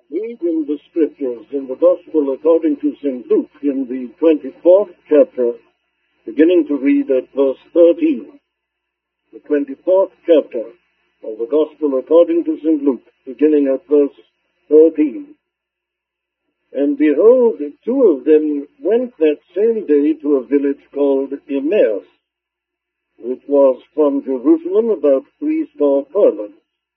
Read in the scriptures in the Gospel according to St. Luke in the 24th chapter, beginning to read at verse 13. The 24th chapter of the Gospel according to St. Luke, beginning at verse 13. And behold, two of them went that same day to a village called Emmaus, which was from Jerusalem about 80 furlongs.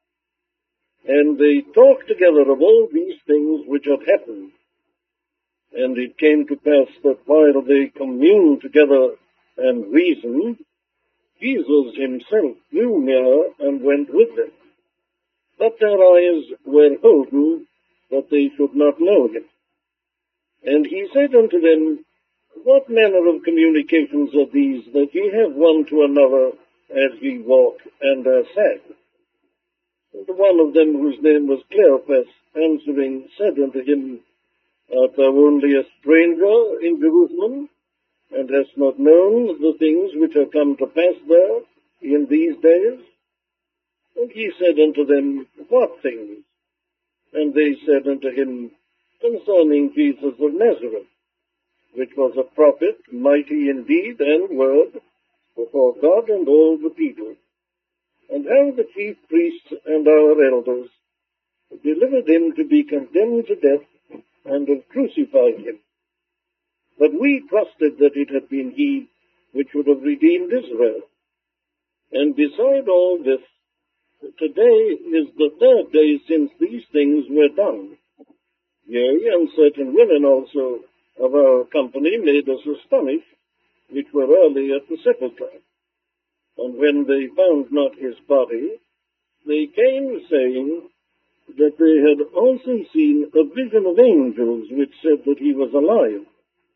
And they talked together of all these things which had happened. And it came to pass that while they communed together and reasoned, Jesus himself drew near and went with them. But their eyes were holden that they should not know him. And he said unto them, What manner of communications are these that ye have one to another as ye walk and are sad? And one of them, whose name was Cleophas, answering, said unto him, Art thou only a stranger in Jerusalem, and hast not known the things which are come to pass there in these days? And he said unto them, What things? And they said unto him, Concerning Jesus of Nazareth, which was a prophet, mighty in deed and word, before God and all the people, and how the chief priests and our elders delivered him to be condemned to death, and have crucified him. But we trusted that it had been he which would have redeemed Israel. And beside all this, today is the third day since these things were done. Yea, and certain women also of our company made us astonished, which were early at the sepulchre. And when they found not his body, they came saying that they had also seen a vision of angels, which said that he was alive.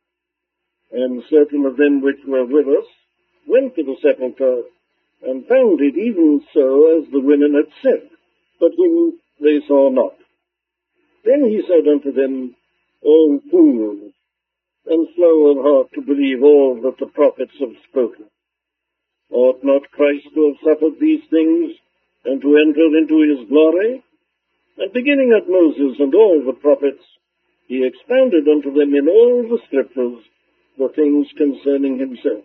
And certain of them which were with us went to the sepulchre, and found it even so as the women had said, but him they saw not. Then he said unto them, O fools, and slow of heart to believe all that the prophets have spoken. Ought not Christ to have suffered these things, and to enter into his glory? And beginning at Moses and all the prophets, he expounded unto them in all the scriptures the things concerning himself.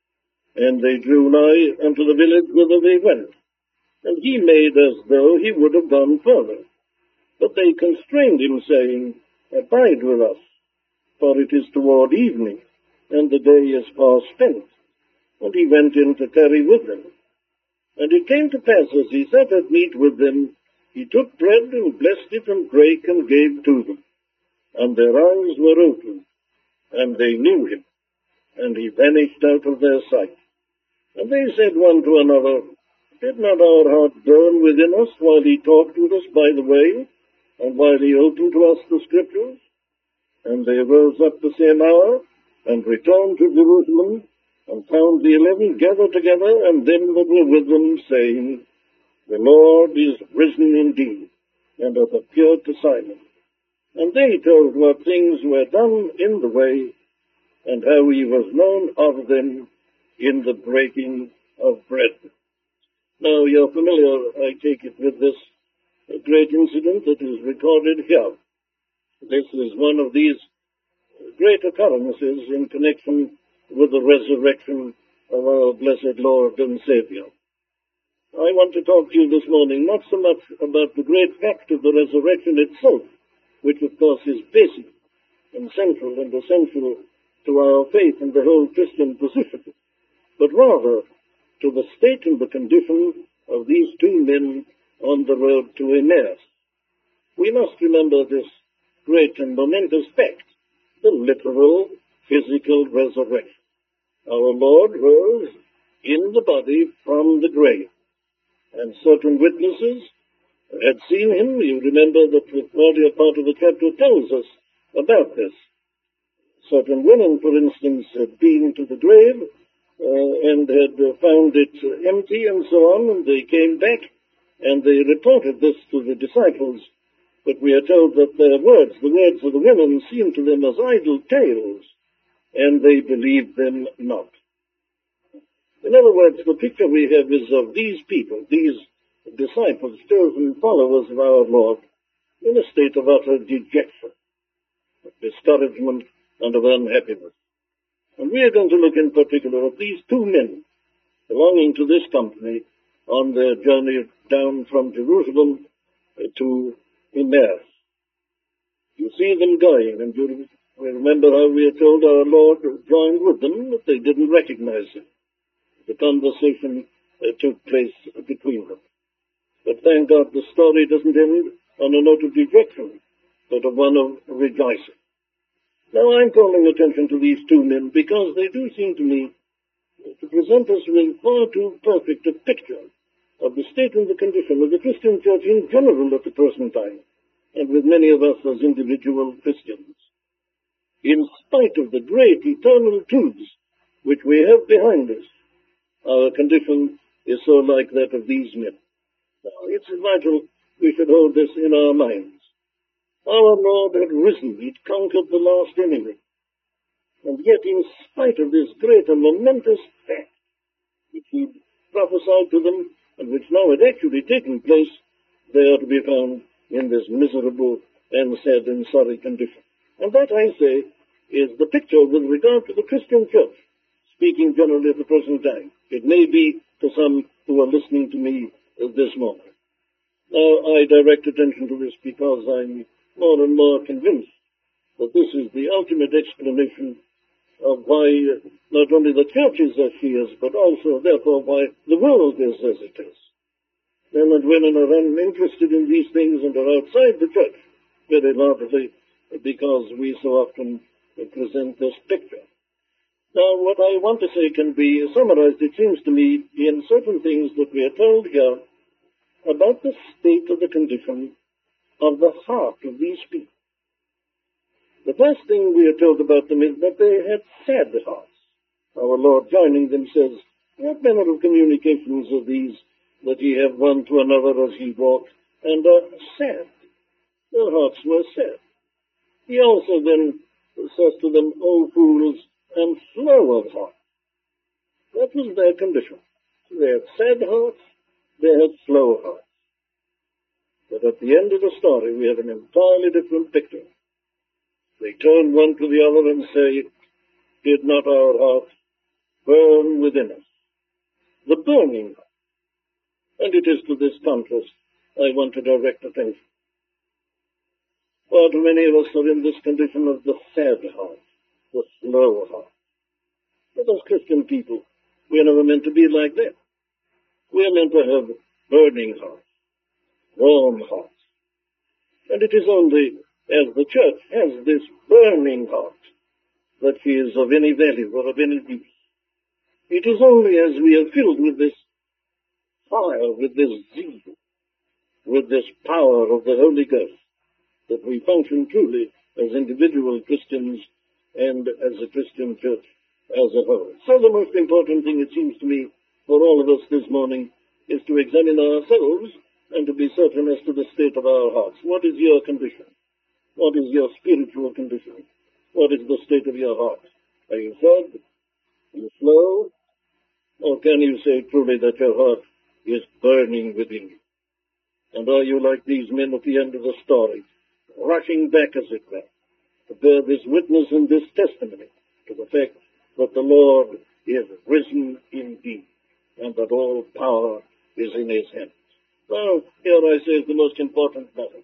And they drew nigh unto the village whither they went, and he made as though he would have gone further. But they constrained him, saying, Abide with us, for it is toward evening, and the day is far spent. And he went in to tarry with them. And it came to pass, as he sat at meat with them, he took bread and blessed it and brake and gave to them. And their eyes were opened, and they knew him, and he vanished out of their sight. And they said one to another, Did not our heart burn within us while he talked with us by the way, and while he opened to us the scriptures? And they rose up the same hour, and returned to Jerusalem, and found the 11 gathered together, and them that were with them, saying, The Lord is risen indeed, and hath appeared to Simon. And they told what things were done in the way, and how he was known of them in the breaking of bread. Now you're familiar, I take it, with this great incident that is recorded here. This is one of these great occurrences in connection with the resurrection of our blessed Lord and Savior. I want to talk to you this morning not so much about the great fact of the resurrection itself, which of course is basic and central and essential to our faith and the whole Christian position, but rather to the state and the condition of these two men on the road to Emmaus. We must remember this great and momentous fact, the literal physical resurrection. Our Lord rose in the body from the grave, and certain witnesses had seen him. You remember that the earlier part of the chapter tells us about this. Certain women, for instance, had been to the grave and had found it empty and so on, and they came back and they reported this to the disciples. But we are told that their words, the words of the women, seemed to them as idle tales, and they believed them not. In other words, the picture we have is of these people, these disciples, chosen followers of our Lord, in a state of utter dejection, of discouragement, and of unhappiness. And we are going to look in particular at these two men belonging to this company on their journey down from Jerusalem to Emmaus. You see them going, and you remember how we are told our Lord joined with them, but they didn't recognize him. The conversation took place between them. But thank God the story doesn't end on a note of dejection, but of one of rejoicing. Now I'm calling attention to these two men because they do seem to me to present us with far too perfect a picture of the state and the condition of the Christian church in general at the present time, and with many of us as individual Christians. In spite of the great eternal truths which we have behind us, our condition is so like that of these men. Now, it's vital we should hold this in our minds. Our Lord had risen. He'd conquered the last enemy. And yet, in spite of this great and momentous fact, which He'd prophesied to them, and which now had actually taken place, they are to be found in this miserable and sad and sorry condition. And that, I say, is the picture with regard to the Christian church, speaking generally at the present time. It may be to some who are listening to me this morning. Now, I direct attention to this because I'm more and more convinced that this is the ultimate explanation of why not only the church is as she is, but also, therefore, why the world is as it is. Men and women are uninterested in these things and are outside the church, very largely because we so often present this picture. Now, what I want to say can be summarized, it seems to me, in certain things that we are told here about the state of the condition of the heart of these people. The first thing we are told about them is that they had sad hearts. Our Lord, joining them, says, "What manner of communications are these that ye have one to another as ye walk, and are sad?" Their hearts were sad. He also then says to them, "O fools, and slow of heart." That was their condition. They had sad hearts, they had slow hearts. But at the end of the story, we have an entirely different picture. They turn one to the other and say, "Did not our hearts burn within us?" The burning heart. And it is to this contrast I want to direct attention. Far too many of us are in this condition of the sad heart, the slow heart. But as Christian people, we are never meant to be like that. We are meant to have burning hearts, warm hearts. And it is only as the church has this burning heart that she is of any value or of any use. It is only as we are filled with this fire, with this zeal, with this power of the Holy Ghost, that we function truly as individual Christians and as a Christian church as a whole. So the most important thing, it seems to me, for all of us this morning is to examine ourselves and to be certain as to the state of our hearts. What is your condition? What is your spiritual condition? What is the state of your heart? Are you sad? Are you slow? Or can you say truly that your heart is burning within you? And are you like these men at the end of the story, rushing back, as it were, to bear this witness and this testimony to the fact that the Lord is risen indeed, and that all power is in His hands? Now, here I say is the most important matter.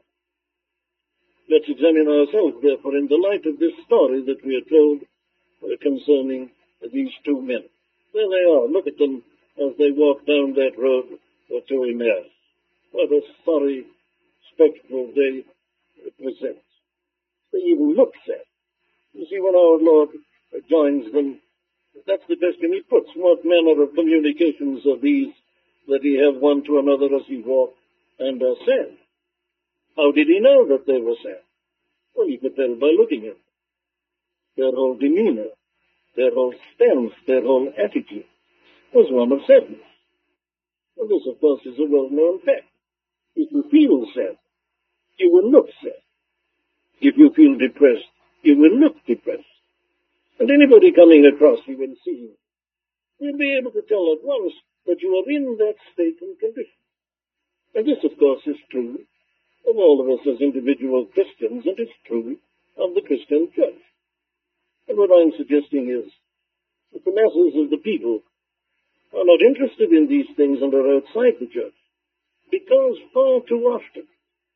Let's examine ourselves, therefore, in the light of this story that we are told concerning these two men. There they are. Look at them as they walk down that road to Emmaus. What a sorry spectacle they present. They even look sad. You see, when our Lord joins them, that's the question He puts. What manner of communications are these that ye have one to another as ye walk and are sad? How did He know that they were sad? Well, He could tell by looking at them. Their whole demeanor, their whole stance, their whole attitude was one of sadness. And this, of course, is a well-known fact. If you feel sad, you will look sad. If you feel depressed, you will look depressed. And anybody coming across you and seeing you will be able to tell at once that you are in that state and condition. And this, of course, is true of all of us as individual Christians, and it's true of the Christian church. And what I'm suggesting is that the masses of the people are not interested in these things and are outside the church, because far too often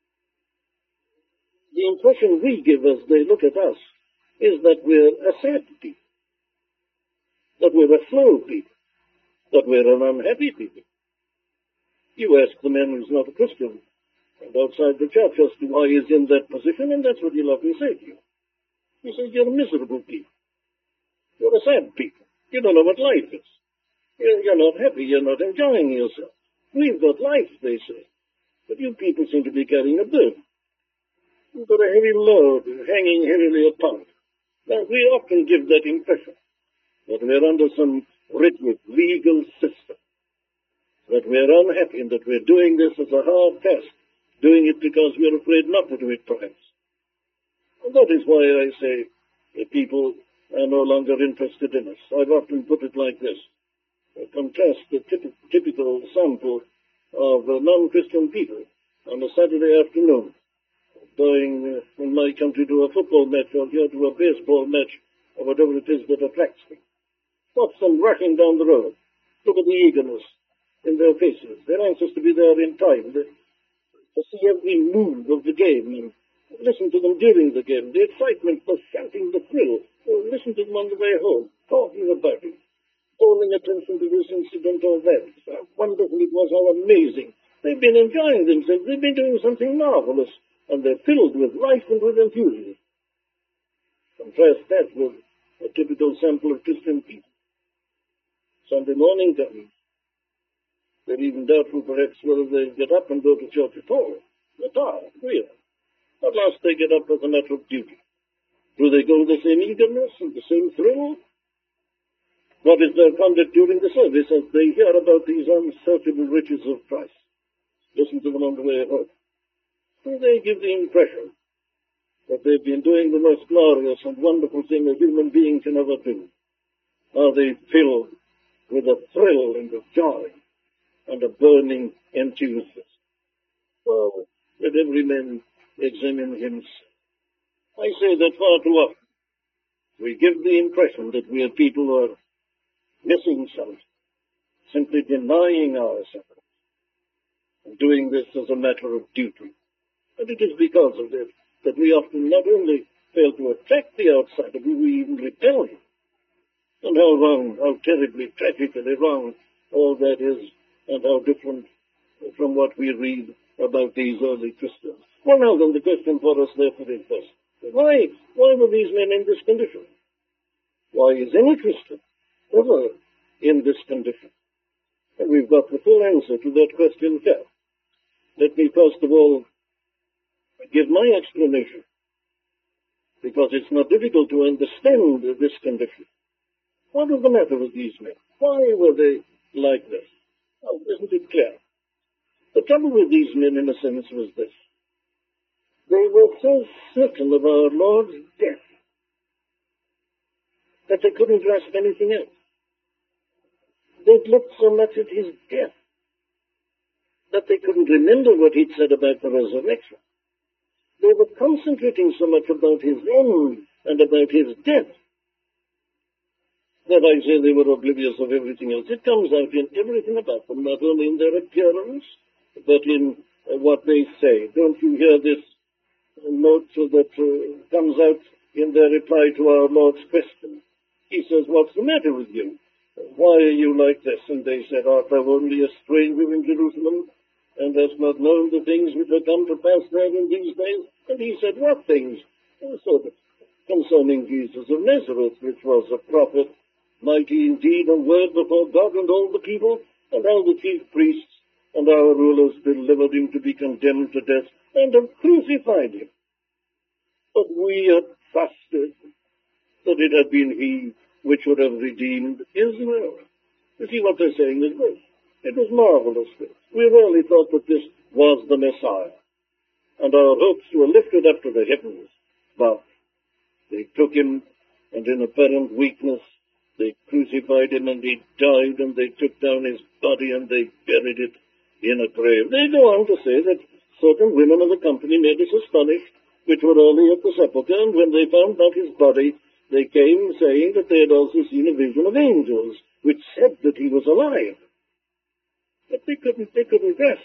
the impression we give as they look at us is that we're a sad people, that we're a slow people, that we're an unhappy people. You ask the man who's not a Christian and outside the church as to why he's in that position, and that's what he'll often say to you. He says, you're miserable people. You're a sad people. You don't know what life is. You're not happy. You're not enjoying yourself. We've got life, they say. But you people seem to be carrying a burden. You've got a heavy load hanging heavily upon you. Now, we often give that impression that we're under some rigid legal system, that we're unhappy and that we're doing this as a hard task, doing it because we're afraid not to do it, perhaps. And that is why I say that people are no longer interested in us. I've often put it like this. Contrast the typical sample of non-Christian people on a Saturday afternoon going in my country to a football match or here to a baseball match or whatever it is that attracts them. Watch them rushing down the road. Look at the eagerness in their faces. They're anxious to be there in time, to see every move of the game and listen to them during the game. The excitement, the shouting, the thrill. Listen to them on the way home, talking about it, calling attention to this incident or that. How wonderful it was, how amazing. They've been enjoying themselves. They've been doing something marvelous, and they're filled with life and with enthusiasm. Contrast that with a typical sample of Christian people. Sunday morning comes. They're even doubtful, perhaps, whether they'll get up and go to church at all. They're tired, really. At last they get up as a matter of duty. Do they go with the same eagerness and the same thrill? What is their conduct during the service as they hear about these unsearchable riches of Christ? Listen to them on the way home. Do they give the impression that they've been doing the most glorious and wonderful thing a human being can ever do? Are they filled with a thrill and a joy and a burning enthusiasm? Well, let every man examine himself. I say that far too often we give the impression that we are people who are missing something, simply denying ourselves, and doing this as a matter of duty. And it is because of this that we often not only fail to attract the outsider, but we even repel him. And how wrong, how terribly, tragically wrong all that is, and how different from what we read about these early Christians. Well, now then, the question for us therefore is this. Why were these men in this condition? Why is any Christian ever in this condition? And we've got the full answer to that question here. Let me first of all give my explanation, because it's not difficult to understand this condition. What was the matter with these men? Why were they like this? Oh, isn't it clear? The trouble with these men, in a sense, was this. They were so certain of our Lord's death that they couldn't grasp anything else. They'd looked so much at his death that they couldn't remember what he'd said about the resurrection. They were concentrating so much about his end and about his death that I say they were oblivious of everything else. It comes out in everything about them, not only in their appearance, but in what they say. Don't you hear this note that comes out in their reply to our Lord's question? He says, what's the matter with you? Why are you like this? And they said, art thou only a stranger in Jerusalem, and hast not known the things which are come to pass there in these days? And he said, what things? So concerning Jesus of Nazareth, which was a prophet, mighty in deed and word before God and all the people, and how the chief priests and our rulers delivered him to be condemned to death, and have crucified him. But we had trusted that it had been he which would have redeemed Israel. You see what they're saying is this. It was marvelous. We really thought that this was the Messiah, and our hopes were lifted up to the heavens. But they took him, and in apparent weakness, they crucified him, and he died, and they took down his body, and they buried it in a grave. They go on to say that certain women of the company made us astonished, which were early at the sepulchre, and when they found not his body, they came saying that they had also seen a vision of angels, which said that he was alive. But they couldn't grasp.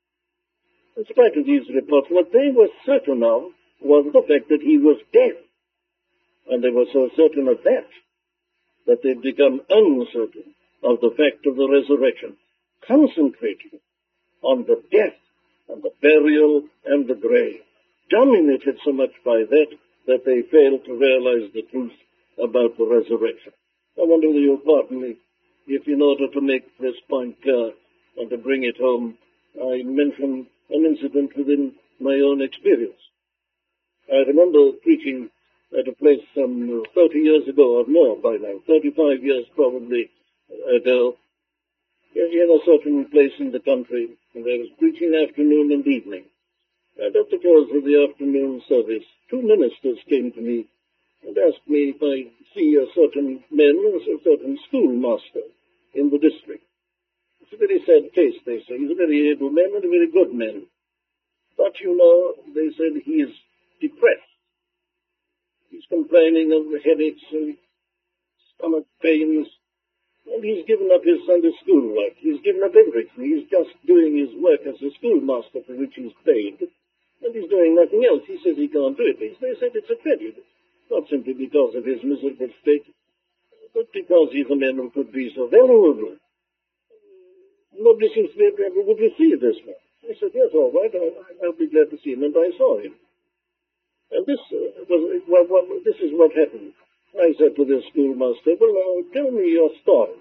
In spite of these reports, what they were certain of was the fact that he was dead. And they were so certain of that they'd become uncertain of the fact of the resurrection, concentrating on the death and the burial and the grave, dominated so much by that they failed to realize the truth about the resurrection. I wonder whether you'll pardon me if, in order to make this point clear and to bring it home, I mention an incident within my own experience. I remember preaching at a place some 30 years ago, or more by now, 35 years probably ago, in a certain place in the country, and I was preaching afternoon and evening. And at the close of the afternoon service, two ministers came to me and asked me if I see a certain man, a certain schoolmaster in the district. It's a very sad case, they say. He's a very able man and a very good man. But, you know, they said he is depressed. He's complaining of headaches and stomach pains, and he's given up his Sunday school work. He's given up everything. He's just doing his work as a schoolmaster for which he's paid, and he's doing nothing else. He says he can't do it. They said it's a tragedy, not simply because of his miserable state, but because he's a man who could be so valuable. Nobody seems to be able to receive this man. I said, yes, all right, I'll be glad to see him, and I saw him. And this is what happened. I said to the schoolmaster, well, now, tell me your story.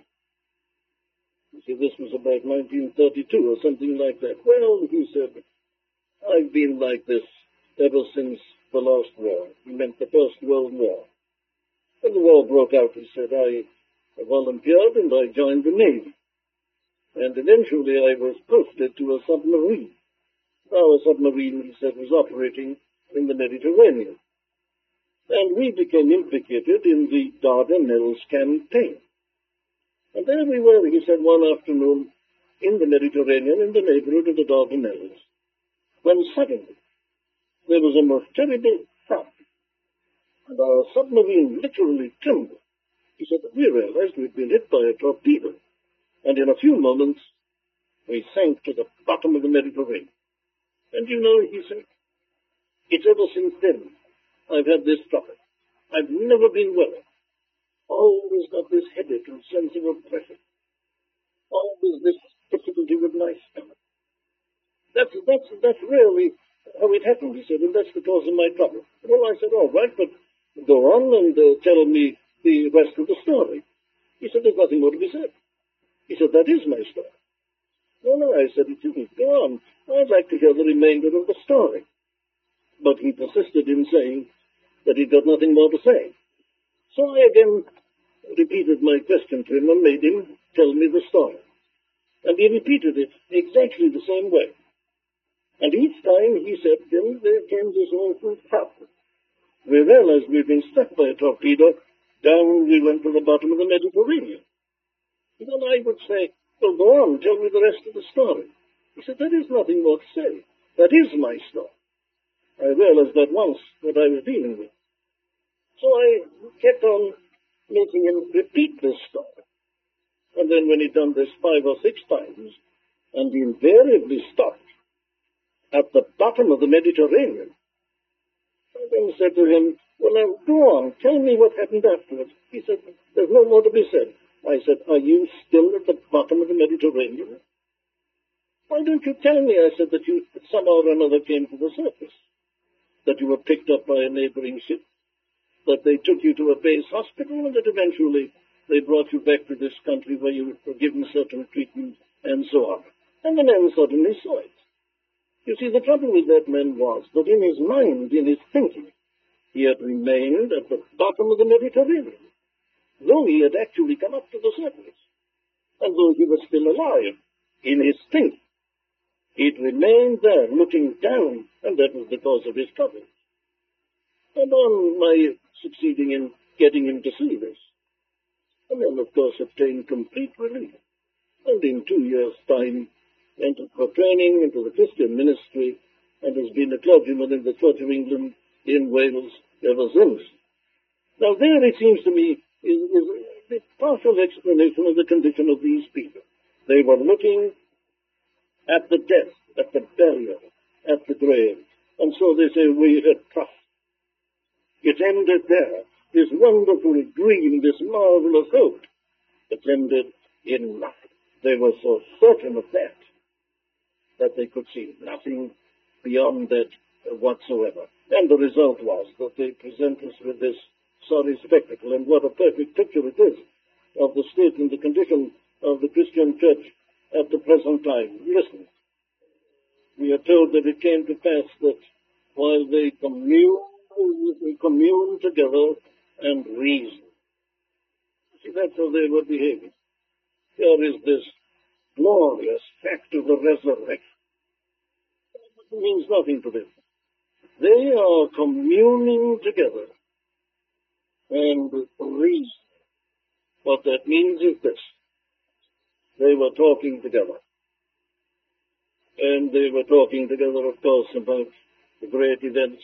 You see, this was about 1932 or something like that. Well, he said, I've been like this ever since the last war. He meant the First World War. When the war broke out, he said, I volunteered and I joined the Navy. And eventually I was posted to a submarine. Now, a submarine, he said, was operating in the Mediterranean. And we became implicated in the Dardanelles campaign. And there we were, he said, one afternoon in the Mediterranean, in the neighborhood of the Dardanelles, when suddenly there was a most terrible thump, and our submarine literally trembled. He said that we realized we'd been hit by a torpedo, and in a few moments we sank to the bottom of the Mediterranean. And you know, he said, it's ever since then I've had this trouble. I've never been well. Always got this headache and sense of oppression. Always this difficulty with my stomach. That's really how it happened, he said, and that's the cause of my trouble. Well, I said, all right, but go on and tell me the rest of the story. He said, there's nothing more to be said. He said, that is my story. No, I said, it isn't. Go on. I'd like to hear the remainder of the story. But he persisted in saying that he'd got nothing more to say. So I again repeated my question to him and made him tell me the story. And he repeated it exactly the same way. And each time he said, then there came this awful thump. We realized we'd been struck by a torpedo. Down we went to the bottom of the Mediterranean. And then I would say, well, go on, tell me the rest of the story. He said, there is nothing more to say. That is my story. I realized at once what I was dealing with. So I kept on making him repeat this story. And then when he'd done this 5 or 6 times, and he invariably stopped at the bottom of the Mediterranean, I then said to him, well, now, go on, tell me what happened afterwards. He said, there's no more to be said. I said, are you still at the bottom of the Mediterranean? Why don't you tell me, I said, that you somehow or another came to the surface, that you were picked up by a neighboring ship, that they took you to a base hospital, and that eventually they brought you back to this country where you were given certain treatment, and so on. And the man suddenly saw it. You see, the trouble with that man was that in his mind, in his thinking, he had remained at the bottom of the Mediterranean, though he had actually come up to the surface, and though he was still alive in his thinking. He'd remained there looking down, and that was the cause of his trouble. And on my succeeding in getting him to see this, the man, of course, obtained complete relief, and in 2 years' time entered for training into the Christian ministry and has been a clergyman in the Church of England in Wales ever since. Now there, it seems to me, is a partial explanation of the condition of these people. They were looking at the death, at the burial, at the grave, and so they say, we had trust. It ended there. This wonderful dream, this marvelous hope, it ended in nothing. They were so certain of that they could see nothing beyond that whatsoever. And the result was that they present us with this sorry spectacle, and what a perfect picture it is of the state and the condition of the Christian church at the present time. Listen, we are told that it came to pass that while they communed together and reasoned. See, that's how they were behaving. Here is this glorious fact of the resurrection. It means nothing to them. They are communing together and reasoning. What that means is this. They were talking together. And they were talking together, of course, about the great events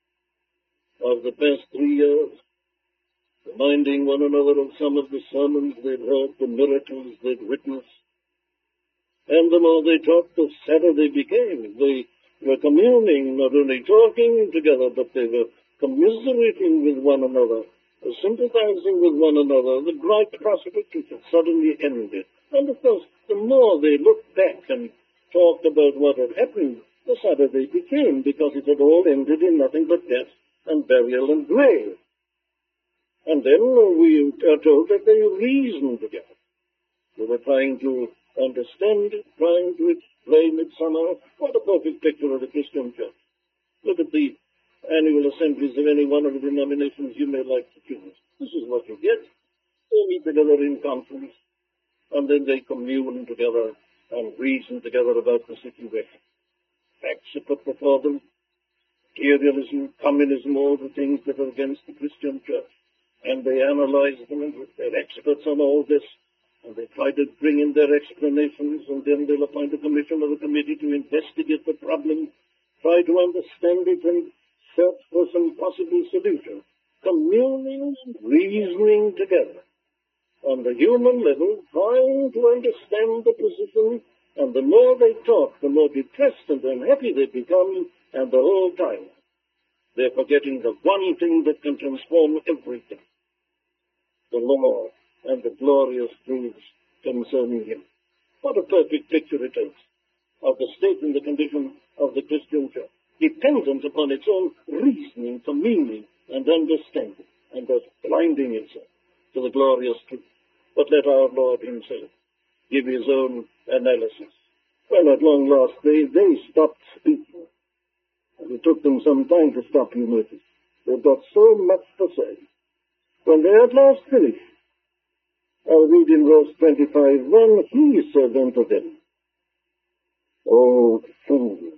of the past 3 years, reminding one another of some of the sermons they'd heard, the miracles they'd witnessed. And the more they talked, the sadder they became. They were communing, not only talking together, but they were commiserating with one another, sympathizing with one another. The bright prospect which had suddenly ended. And of course, the more they looked back and talked about what had happened, the sadder they became, because it had all ended in nothing but death and burial and grave. And then we are told that they reasoned together. They were trying to understand it, trying to explain it somehow. What a perfect picture of the Christian church. Look at the annual assemblies of any one of the denominations you may like to choose. This is what you get. They meet together in conference, and then they commune together and reason together about the situation. Facts are put before them. Materialism, communism, all the things that are against the Christian church. And they analyze them, and they're experts on all this. And they try to bring in their explanations, and then they'll appoint a commission or a committee to investigate the problem, try to understand it, and search for some possible solution. Communing and reasoning together on the human level, trying to understand the position, and the more they talk, the more depressed and unhappy they become, and the whole time they're forgetting the one thing that can transform everything, the law and the glorious truths concerning him. What a perfect picture it is of the state and the condition of the Christian church, dependent upon its own reasoning, communing, and understanding, and thus blinding itself to the glorious truth. But let our Lord himself give his own analysis. Well, at long last, they stopped speaking. And it took them some time to stop, you notice. They've got so much to say. When they at last finished, I'll read in verse 25:1, he said unto them, O fool.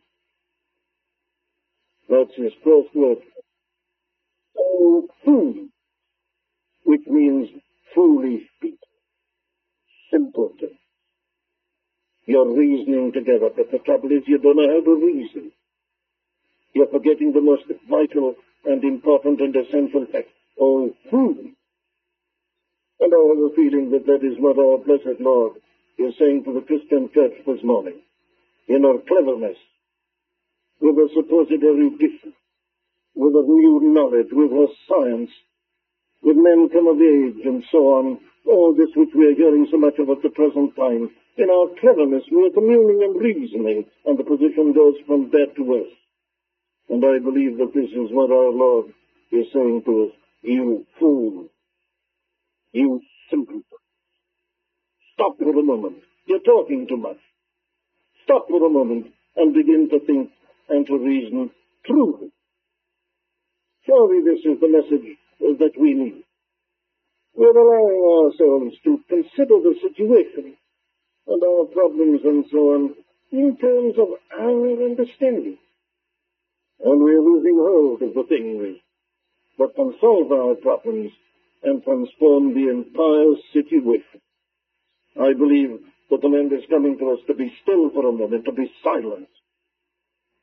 That's his first word. O fool, which means foolish people, simpleton. You're reasoning together, but the trouble is you don't know how to reason. You're forgetting the most vital and important and essential fact. Oh, fool. And I have a feeling that that is what our blessed Lord is saying to the Christian church this morning. In her cleverness, with her supposed erudition, with her new knowledge, with her science, with men come of age and so on, all this which we are hearing so much of at the present time, in our cleverness we are communing and reasoning, and the position goes from bad to worse. And I believe that this is what our Lord is saying to us. You fool. You simpleton. Stop for a moment. You're talking too much. Stop for a moment and begin to think and to reason truly. Surely this is the message that we need. We're allowing ourselves to consider the situation and our problems and so on in terms of our understanding. And we're losing hold of the things that can solve our problems and transform the entire situation. I believe the command is coming to us to be still for a moment, to be silent,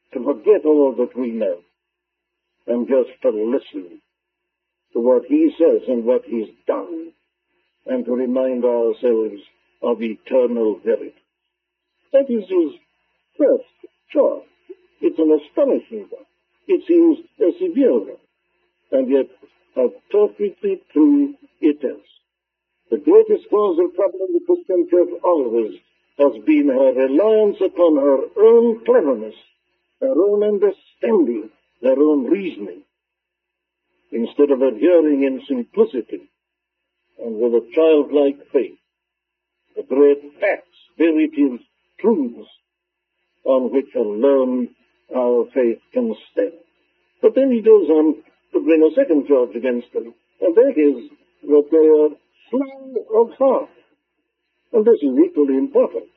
to forget all that we know and just to listen to what he says and what he's done, and to remind ourselves of eternal verity. That is his first choice. It's an astonishing one. It seems a severe one, and yet how perfectly true it is. The greatest cause of trouble in the Christian church always has been her reliance upon her own cleverness, her own understanding, her own reasoning, instead of adhering in simplicity and with a childlike faith, the great facts, verities, truths on which alone our faith can stand. But then he goes on to bring a second charge against them, and that is that they are slow of heart. And this is equally important.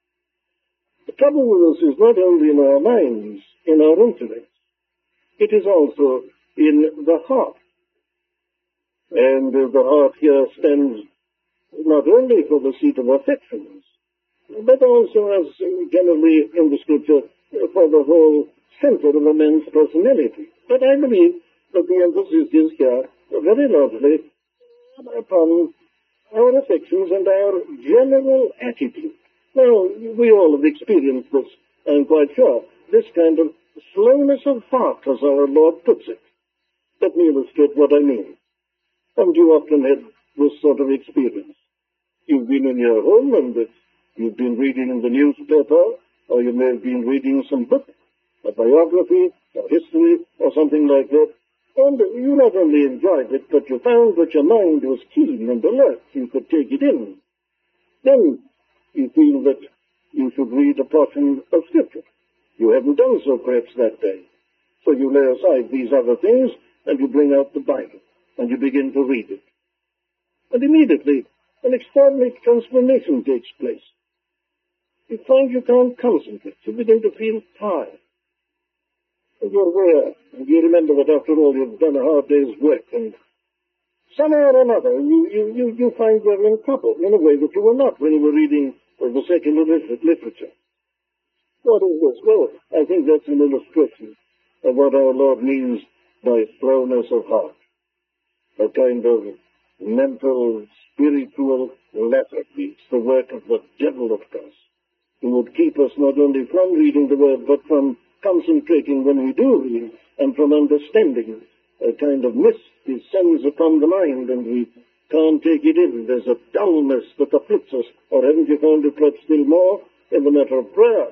The trouble with us is not only in our minds, in our intellect, it is also in the heart. And the heart here stands not only for the seat of affections, but also, as generally in the Scripture, for the whole center of a man's personality. But I believe that the emphasis is here very largely upon our affections and our general attitude. Now, we all have experienced this, I'm quite sure, this kind of slowness of heart, as our Lord puts it. Let me illustrate what I mean. Haven't you often had this sort of experience? You've been in your home and you've been reading in the newspaper, or you may have been reading some book, a biography, or history, or something like that, and you not only enjoyed it, but you found that your mind was keen and alert. You could take it in. Then you feel that you should read a portion of Scripture. You haven't done so perhaps that day. So you lay aside these other things, and you bring out the Bible, and you begin to read it. And immediately, an extraordinary transformation takes place. You find you can't concentrate. You begin to feel tired. And you're there, and you remember that after all you've done a hard day's work, and somehow or another you find you're in trouble in a way that you were not when you were reading the secular literature. What is this? Well, I think that's an illustration of what our Lord means by slowness of heart. A kind of mental, spiritual lethargy. It's the work of the devil, of course, who would keep us not only from reading the Word, but from concentrating when we do read, and from understanding. A kind of mist descends upon the mind, and we can't take it in. There's a dullness that afflicts us. Or haven't you found it perhaps still more in the matter of prayer?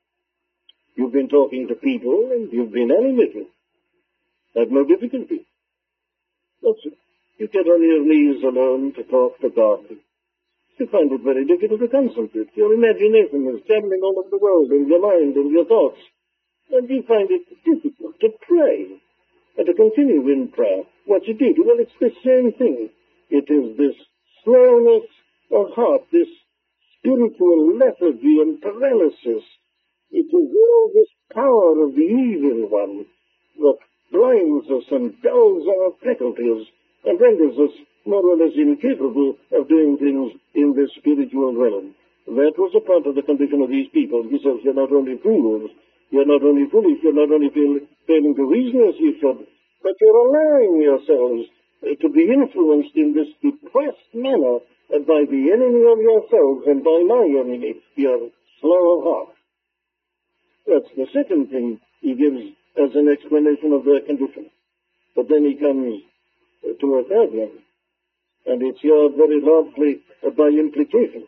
You've been talking to people, and you've been animated. Have no difficulty. That's it. You get on your knees alone to talk to God. You find it very difficult to concentrate. Your imagination is traveling all over the world in your mind and your thoughts. And you find it difficult to pray and to continue in prayer. What you do? Well, it's the same thing. It is this slowness of heart, this spiritual lethargy and paralysis. It is all this power of the evil one that blinds us and dulls our faculties and renders us more or less incapable of doing things in this spiritual realm. That was a part of the condition of these people. He says, you're not only fools, you're not only foolish, you're not only failing to reason as you should, but you're allowing yourselves to be influenced in this depressed manner by the enemy of yourselves and by my enemy, your slow of heart. That's the second thing he gives as an explanation of their condition. But then he comes to a third one, and it's here very largely by implication.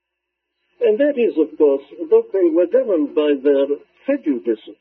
And that is, of course, that they were governed by their prejudices.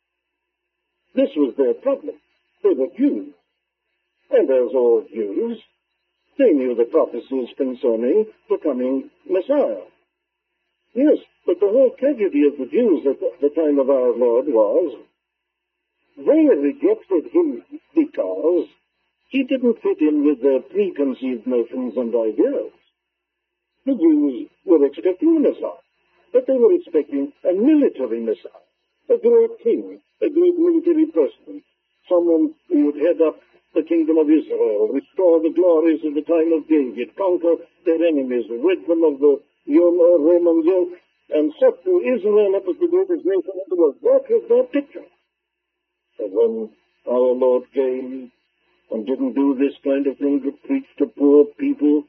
This was their problem. They were Jews. And as all Jews, they knew the prophecies concerning the coming Messiah. Yes, but the whole tragedy of the Jews at the time of our Lord was they rejected him because he didn't fit in with their preconceived notions and ideas. The Jews were expecting a Messiah, but they were expecting a military Messiah, a great king, a great military person, someone who would head up the kingdom of Israel, restore the glories of the time of David, conquer their enemies, rid them of the Roman yoke, and set to Israel up as the greatest nation in the world. That was their picture. And when our Lord came and didn't do this kind of thing to preach to poor people,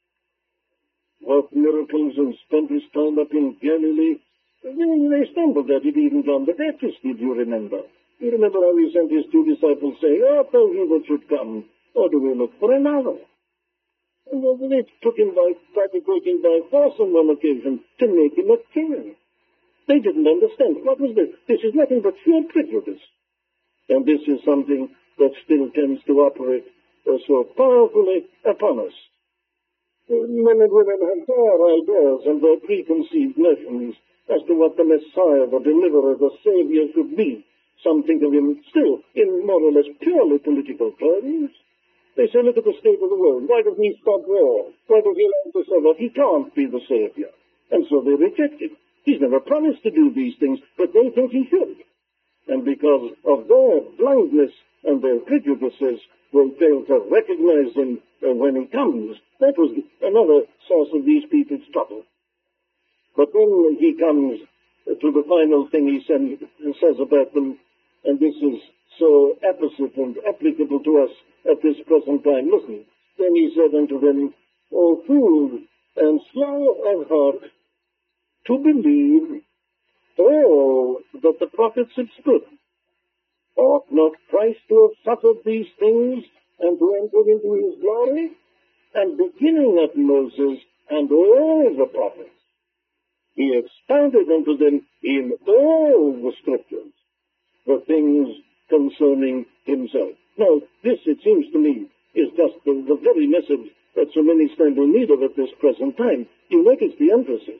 worked miracles and spent his time up in Galilee, they stumbled at it, even John the Baptist, did you remember? You remember how he sent his two disciples saying, "Oh, no evil should come, or do we look for another?" And they took him tried to take him by force on one occasion to make him a king. They didn't understand. What was this? This is nothing but sheer prejudice. And this is something that still tends to operate so powerfully upon us. Men and women have their ideas and their preconceived notions as to what the Messiah, the Deliverer, the Savior should be. Some think of him still in more or less purely political terms. They say, look at the state of the world. Why does he stop war? Why does he allow to suffer? He can't be the Savior. And so they reject him. He's never promised to do these things, but they think he should. And because of their blindness and their prejudices, they fail to recognize him when he comes. That was another source of these people's trouble. But when he comes to the final thing he says about them, and this is so apposite and applicable to us at this present time, listen. Then he said unto them, O fools, and slow of heart, to believe all that the prophets have spoken. Ought not Christ to have suffered these things and to enter into his glory? And beginning at Moses and all the prophets, he expounded unto them in all the scriptures the things concerning himself. Now, this, it seems to me, is just the very message that so many stand in need of at this present time. You notice the emphasis.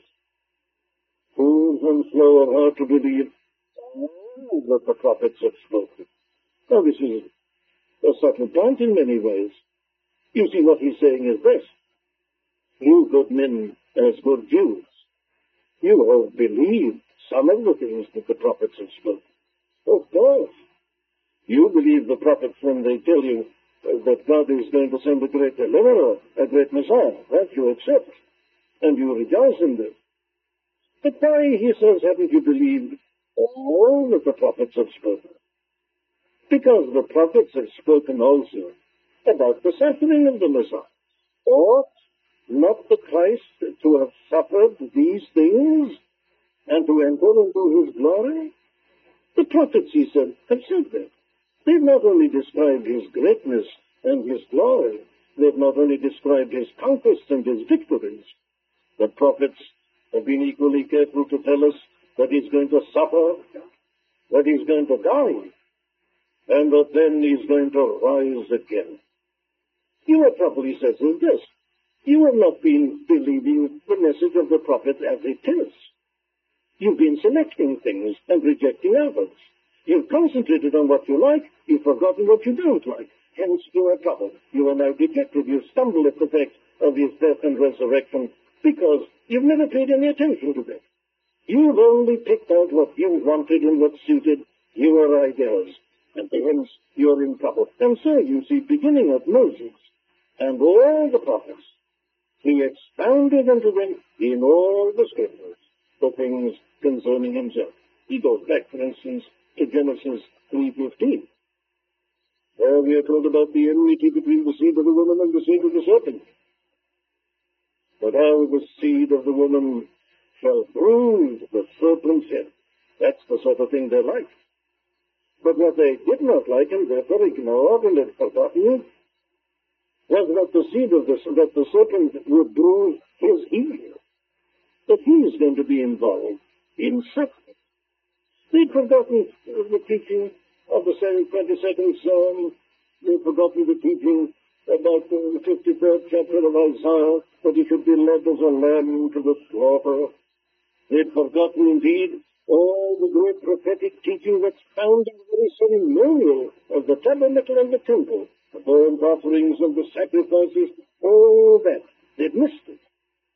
Fools and slow of heart to believe all that the prophets have spoken. Now, this is a subtle point in many ways. You see, what he's saying is this. You good men, as good Jews, you have believed some of the things that the prophets have spoken. Of course. You believe the prophets when they tell you that God is going to send a great deliverer, a great Messiah. That you accept. And you rejoice in this. But why, he says, haven't you believed all that the prophets have spoken? Because the prophets have spoken also about the suffering of the Messiah. Ought not the Christ to have suffered these things and to enter into his glory? The prophets, he said, have said that. They've not only described his greatness and his glory, they've not only described his conquests and his victories. The prophets have been equally careful to tell us that he's going to suffer, that he's going to die, and that then he's going to rise again. Your trouble, he says, is this. You have not been believing the message of the prophet as it is. You've been selecting things and rejecting others. You've concentrated on what you like, you've forgotten what you don't like. Hence you are troubled. You are now dejected. You stumble at the fact of his death and resurrection because you've never paid any attention to that. You've only picked out what you wanted and what suited your ideas, and hence you're in trouble. And so, you see, beginning at Moses and all the prophets, he expounded unto them in all the scriptures the things concerning himself. He goes back, for instance, to Genesis 3:15. There we are told about the enmity between the seed of the woman and the seed of the serpent. But how the seed of the woman shall bruise the serpent's head. That's the sort of thing they like. But what they did not like and therefore ignored and had forgotten was that the seed of that the serpent would bruise his heel. That he is going to be involved in suffering. They'd forgotten the teaching of the 22nd Psalm. They'd forgotten the teaching about the 53rd chapter of Isaiah, that he should be led as a lamb to the slaughter. They'd forgotten, indeed, all the great prophetic teaching that's found in the very ceremonial of the tabernacle and the temple, the burnt offerings and the sacrifices, all that. They'd missed it.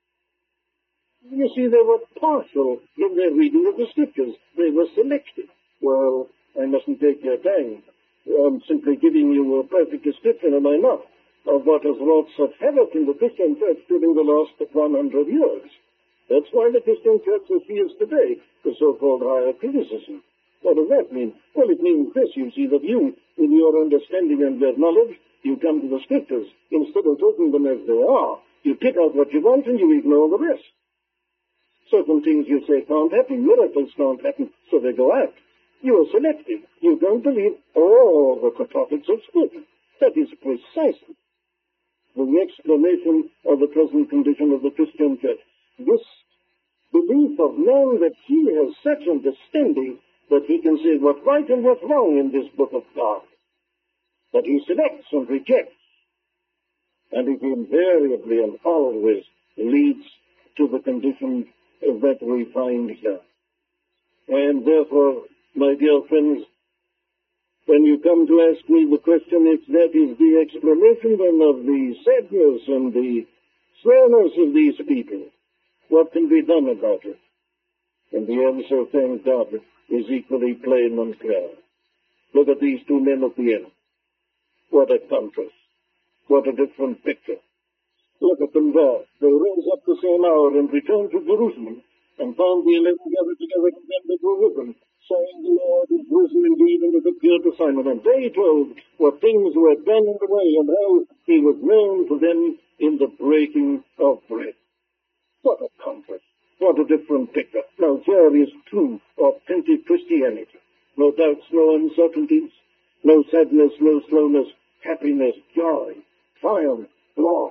You see, they were partial in their reading of the scriptures. They were selective. Well, I mustn't take your time. I'm simply giving you a perfect description, am I not, of what has wrought such havoc in the Christian church during the last 100 years. That's why the Christian church feels today the so-called higher criticism. What does that mean? Well, it means this, you see, that you, with your understanding and your knowledge, you come to the Scriptures. Instead of taking them as they are, you pick out what you want and you ignore the rest. Certain things you say can't happen, miracles can't happen, so they go out. You are selective. You don't believe all the prophets have spoken. That is precisely the explanation of the present condition of the Christian church. This belief of man that he has such understanding that he can say what's right and what's wrong in this book of God, that he selects and rejects, and it invariably and always leads to the condition that we find here. And therefore, my dear friends, when you come to ask me the question if that is the explanation then of the sadness and the slowness of these people, what can be done about it? And the answer, thank God, is equally plain and clear. Look at these two men at the end. What a contrast. What a different picture. Look at them there. They rose up the same hour and returned to Jerusalem and found the 11 gathered together to them that were with them, saying, the Lord is risen indeed and has appeared to Simon. And they told what things were done in the way and how he was known to them in the breaking of bread. What a contrast. What a different picture. Now here is true, authentic Christianity. No doubts, no uncertainties, no sadness, no slowness, happiness, joy, triumph, law.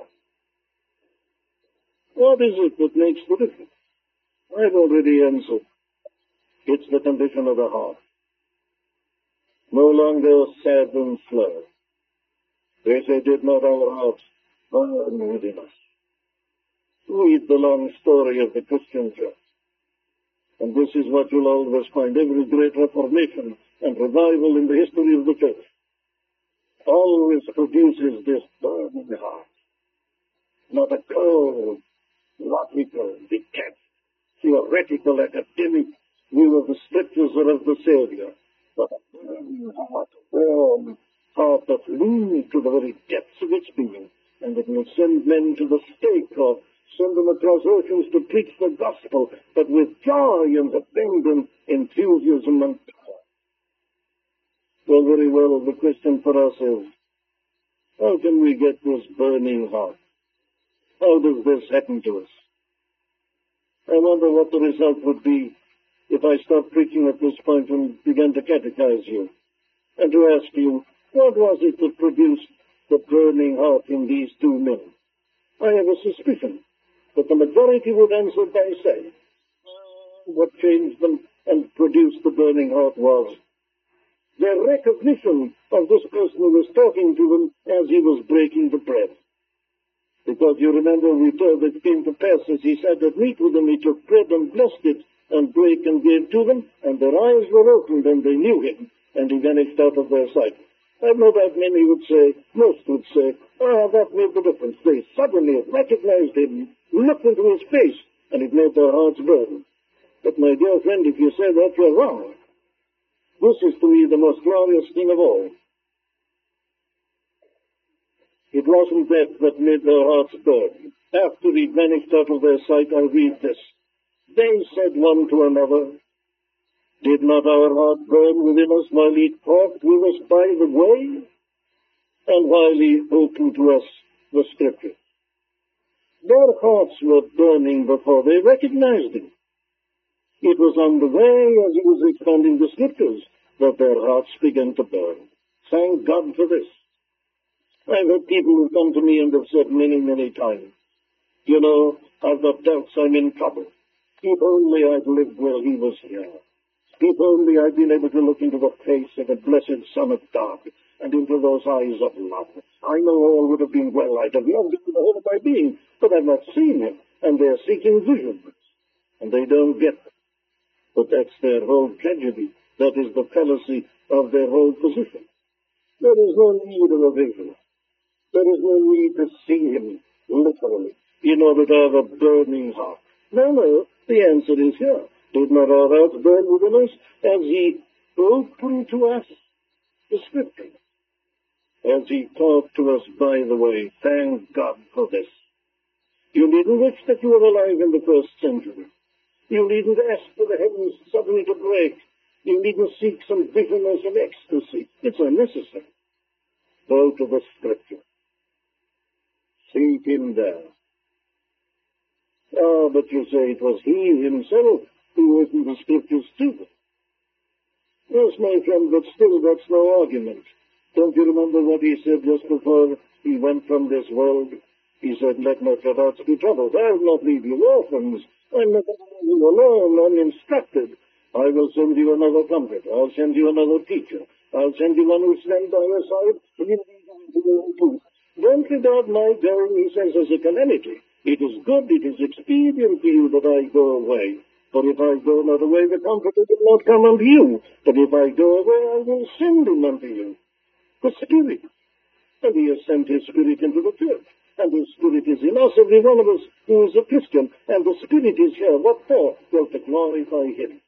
What is it that makes the difference? I've already answered. It's the condition of the heart. No longer sad and slow. They say, did not our hearts burn within us? Read the long story of the Christian church. And this is what you'll always find. Every great reformation and revival in the history of the church always produces this burning heart. Not a cold, logical, detached, theoretical, academic view of the Scriptures or of the Savior, but a burning heart, warm heart that leans to the very depths of its being, and it will send men to the stake or send them across oceans to preach the gospel, but with joy and abandon, enthusiasm and power. Well, very well, the question for us is, how can we get this burning heart? How does this happen to us? I wonder what the result would be if I stopped preaching at this point and began to catechize you, and to ask you, what was it that produced the burning heart in these two men? I have a suspicion that the majority would answer by saying, what changed them and produced the burning heart was their recognition of this person who was talking to them as he was breaking the bread. Because you remember we told that it came to pass as he sat at meat with them, he took bread and blessed it and brake and gave to them, and their eyes were opened and they knew him, and he vanished out of their sight. I know that many would say, most would say, that made the difference. They suddenly recognized him, looked into his face, and it made their hearts burn. But my dear friend, if you say that, you're wrong. This is to me the most glorious thing of all. It wasn't that made their hearts burn. After he vanished out of their sight, I read this. They said one to another, did not our heart burn within us while he talked with us by the way, and while he opened to us the Scriptures? Their hearts were burning before they recognized him. It was on the way as he was expounding the Scriptures that their hearts began to burn. Thank God for this. I've had people who come to me and have said many, many times, you know, I've got doubts, I'm in trouble. If only I'd lived while he was here. If only I'd been able to look into the face of the blessed Son of God and into those eyes of love. I know all would have been well. I'd have loved him with the whole of my being, but I've not seen him, and they're seeking visions, and they don't get them. But that's their whole tragedy. That is the fallacy of their whole position. There is no need of a vision. There is no need to see him, literally, in order to have a burning heart. No, the answer is here. Did not our hearts burn within us as he opened to us the Scripture? As he talked to us by the way, thank God for this. You needn't wish that you were alive in the first century. You needn't ask for the heavens suddenly to break. You needn't seek some bitterness and ecstasy. It's unnecessary. Go to the Scripture. Seek him there. Ah, but you say it was he himself who wrote the Scriptures too. Yes, my friend, but still that's no argument. Don't you remember what he said just before he went from this world? He said, let not your hearts be troubled. I will not leave you orphans. I'm not going to leave you alone, uninstructed. I will send you another comforter. I'll send you another teacher. I'll send you one who will stand by your side to lead you into the truth. Don't regard my going, he says, as a calamity. It is good, it is expedient for you that I go away. For if I go not away, the Comforter will not come unto you. But if I go away, I will send him unto you. The Spirit. And he has sent his Spirit into the church. And his Spirit is in us, every one of us who is a Christian. And the Spirit is here. What for? Well, to glorify him.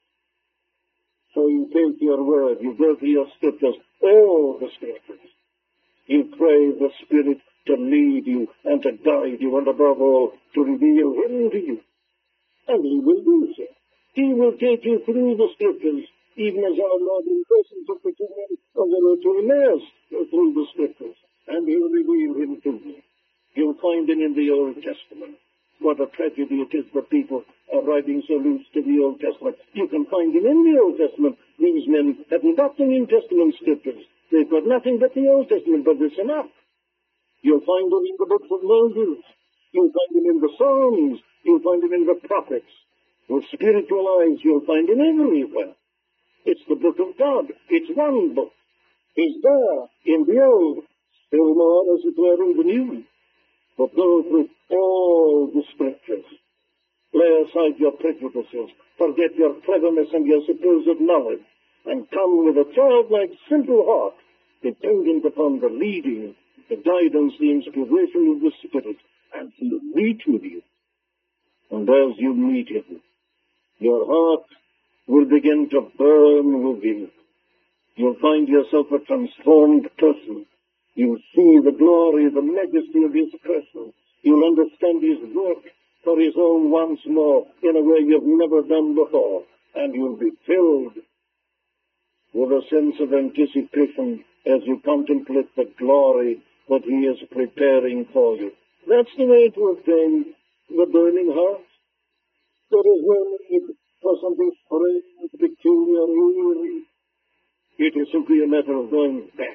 So you take your word, you go to your Scriptures, all the Scriptures. You pray the Spirit to lead you and to guide you, and above all, to reveal him to you. And he will do so. He will take you through the Scriptures, even as our Lord in person took the two men on the road to Emmaus through the Scriptures. And he will reveal him to you. You'll find him in the Old Testament. What a tragedy it is that people are writing so loose to the Old Testament. You can find him in the Old Testament. These men haven't got the New Testament Scriptures. They've got nothing but the Old Testament, but it's enough. You'll find him in the books of Moses. You'll find him in the Psalms. You'll find him in the prophets. With spiritual eyes, you'll find him everywhere. It's the book of God. It's one book. He's there in the Old, still more as it were in the New. But go through all the Scriptures. Lay aside your prejudices. Forget your cleverness and your supposed knowledge. And come with a childlike, simple heart, dependent upon the leading, the guidance, the inspiration of the Spirit, and he'll meet with you. And as you meet him, your heart will begin to burn within. You'll find yourself a transformed person. You'll see the glory, the majesty of his person. You'll understand his work for his own once more in a way you've never done before. And you'll be filled with a sense of anticipation as you contemplate the glory that he is preparing for you. That's the way to obtain the burning heart. There is no need for something strange, peculiar, eerie. It is simply a matter of going back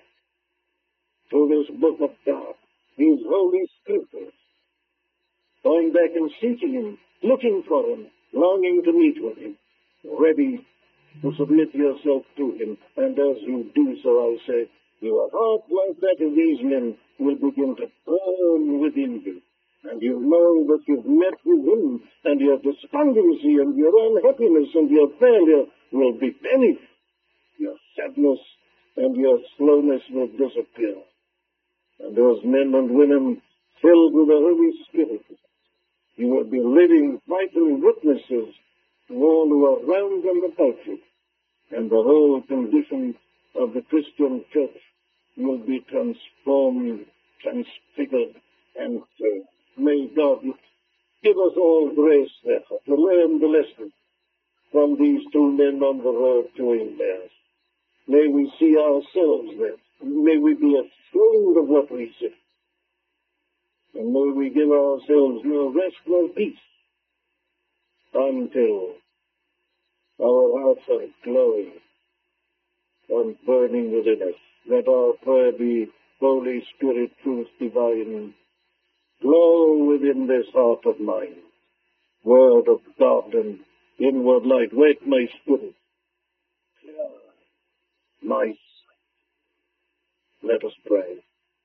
to this book of God, these holy Scriptures, going back and seeking him, looking for him, longing to meet with him, ready to submit yourself to him. And as you do so, I say, your heart like that of these men will begin to burn within you. And you know that you've met with him, and your despondency and your unhappiness and your failure will be vanished. Your sadness and your slowness will disappear. And those men and women filled with the Holy Spirit, you will be living vital witnesses to all who are round and about you. And the whole condition of the Christian church will be transformed, transfigured, and may God give us all grace, therefore, to learn the lesson from these two men on the road to Emmaus. May we see ourselves there. May we be ashamed of what we see. And may we give ourselves no rest nor peace until our hearts are glowing and burning within us. Let our prayer be, Holy Spirit, truth divine, glow within this heart of mine. Word of God and inward light, wake my spirit, clear my sight. Let us pray.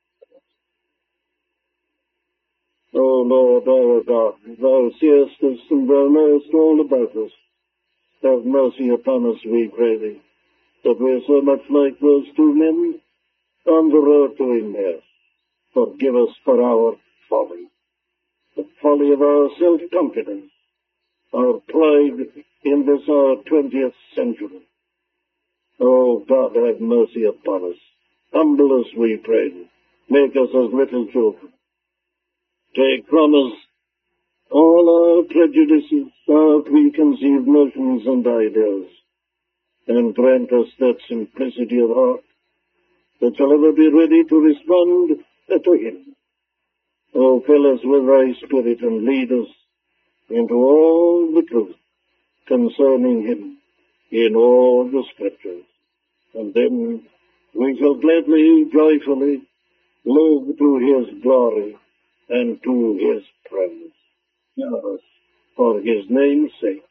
O Lord, our God, thou seest us and thou knowest all about us. Have mercy upon us, we pray thee, that we are so much like those two men on the road to Emmaus. Forgive us for our folly, the folly of our self-confidence, our pride in this our 20th century. O God, have mercy upon us. Humble us, we pray. Make us as little children. Take from us all our prejudices, our preconceived notions and ideas, and grant us that simplicity of heart that shall ever be ready to respond to him. O fill us with thy Spirit and lead us into all the truth concerning him in all the Scriptures. And then we shall gladly, joyfully live to his glory and to his praise. Yes, for his name's sake.